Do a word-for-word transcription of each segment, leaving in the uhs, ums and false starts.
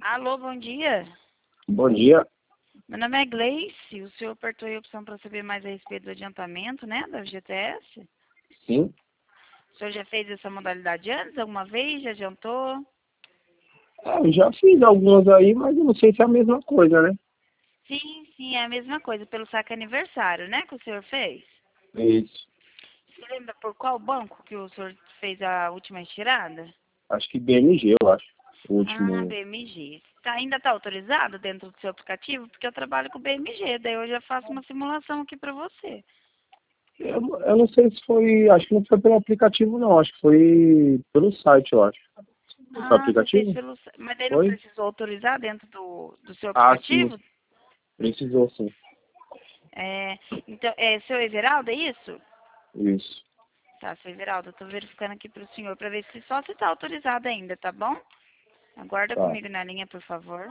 Alô, bom dia. Bom dia. Meu nome é Gleice. O senhor apertou a opção para saber mais a respeito do adiantamento, né, da F G T S? Sim. O senhor já fez essa modalidade antes, alguma vez? Já adiantou? É, eu já fiz algumas aí, mas eu não sei se é a mesma coisa, né? Sim, sim, é a mesma coisa, pelo saque aniversário, né, que o senhor fez? Isso. Você lembra por qual banco que o senhor fez a última retirada? Acho que B M G, eu acho. O Ah, último. B M G. Tá, ainda está autorizado dentro do seu aplicativo? Porque eu trabalho com B M G, daí eu já faço uma simulação aqui para você. Eu, eu não sei se foi. Acho que não foi pelo aplicativo, não. Acho que foi pelo site, eu acho. Foi pelo Ah, você fez aplicativo? pelo... Mas daí não Foi? precisou autorizar dentro do, do seu Ah, sim. aplicativo? Precisou, sim. É, então, é seu Everaldo, é isso? Isso. Tá, seu Everaldo, eu tô verificando aqui pro senhor pra ver se só se tá autorizado ainda, tá bom? Aguarda Tá. comigo na linha, por favor.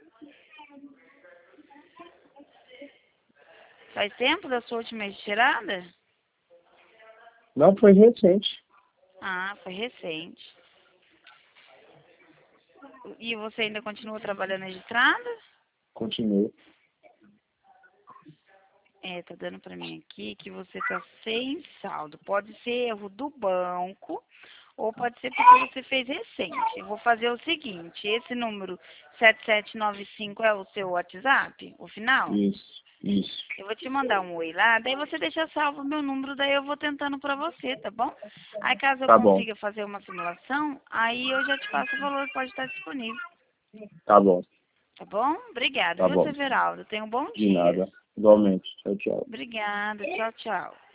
Faz tempo da sua última retirada? Não, foi recente. Ah, foi recente. E você ainda continua trabalhando registrado? Continuo. É, tá dando pra mim aqui que você tá sem saldo. Pode ser erro do banco ou pode ser porque você fez recente. Eu vou fazer o seguinte, esse número sete sete nove cinco é o seu WhatsApp, o final? Isso. Isso. Eu vou te mandar um oi lá, daí você deixa salvo o meu número, daí eu vou tentando pra você, tá bom? Aí caso eu Tá bom. consiga fazer uma simulação, aí eu já te passo o valor que pode estar disponível, Tá bom. tá bom? Obrigada, Tá viu, bom. Severaldo? Tenha um bom De dia. nada. Igualmente. Tchau, tchau. Obrigada, tchau, tchau.